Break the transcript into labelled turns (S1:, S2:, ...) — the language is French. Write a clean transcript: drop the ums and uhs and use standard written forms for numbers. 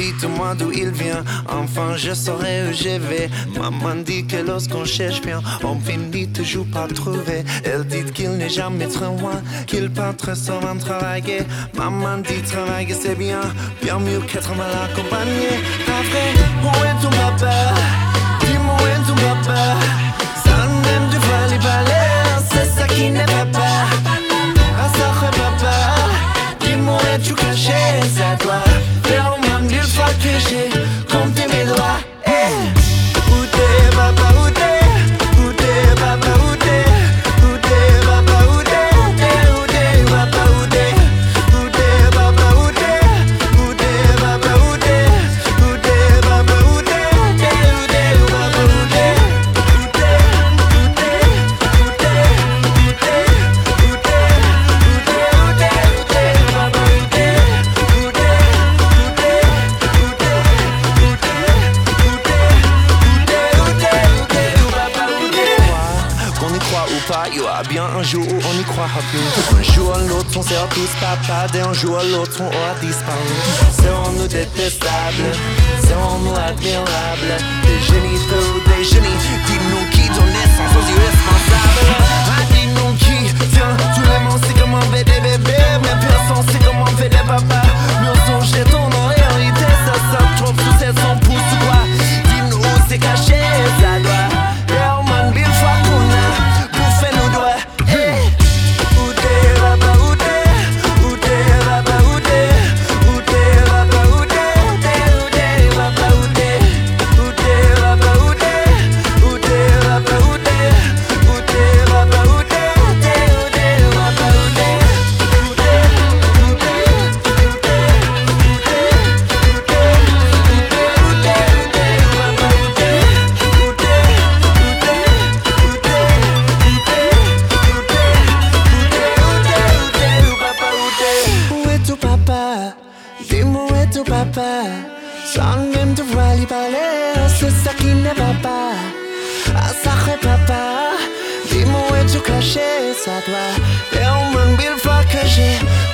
S1: dites-moi d'où il vient. Enfin je saurai où je vais. Maman dit que lorsqu'on cherche bien, on finit toujours par trouver. Elle dit qu'il n'est jamais trop loin, qu'il part très souvent travailler. Maman dit travailler c'est bien, bien mieux qu'être mal accompagné. Après, où est ton papa? Dis-moi où est ton papa? Sans même devoir les balayer, c'est ça qui ne va pas. Ah ça fait papa, dis-moi où es-tu caché? C'est toi, faire au moins 1000 fois que j'ai compté mes doigts. Où t'es papa, où t'es? Où t'es papa, où t'es? Où t'es papa, où t'es? Où t'es papa, où t'es? Où t'es papa, où t'es? Où t'es papa, où t'es? Où t'es papa, où t'es? Où t'es papa, où t'es? Où t'es? Où t'es? Où t'es? Où t'es? Où t'es? Où t'es? Où t'es papa, où t'es? Où t'es? Où t'es? Où t'es? Où t'es? Qu'on y croit ou pas, il y aura bien un jour où on y croira plus. Un jour à l'autre, on sera tous papa, et un jour à l'autre, on aura disparu. Serons-nous détestables? Serons-nous admirables? Des génies ou des génies? Dis-nous qui donne naissance aux irresponsables. Ah, dis-nous qui? Tiens, tous les monde sait comment on fait des bébés, mais personne sait comment on fait des papas. Mais on songe ton en réalité, ça s'attrape sous 700 pouces ou quoi? Dis-nous où c'est caché, ça doit. Yeah, man, mille fois qu'on a bouffé nos doigts. Où t'es, papa, où t'es? Où t'es, papa, où t'es? Où t'es, papa, où t'es? Où t'es, papa, où t'es? Où t'es, papa, où t'es? Où t'es, papa, où t'es? Où t'es, papa, où t'es? Où t'es, papa, où t'es? Où t'es, où t'es, où t'es, où t'es, où t'es, où t'es, où t'es, papa, où t'es? Où t'es, où t'es, où t'es, où t'es, où t'es, où t'es, papa, où t'es? Où est ton papa? Dis-moi où est ton papa? Sans même devoir lui parler, c'est ça qui ne va pas. Ah sacré papa, dis-moi où es-tu caché? Ça doit faire au moins 1000 fois que j'ai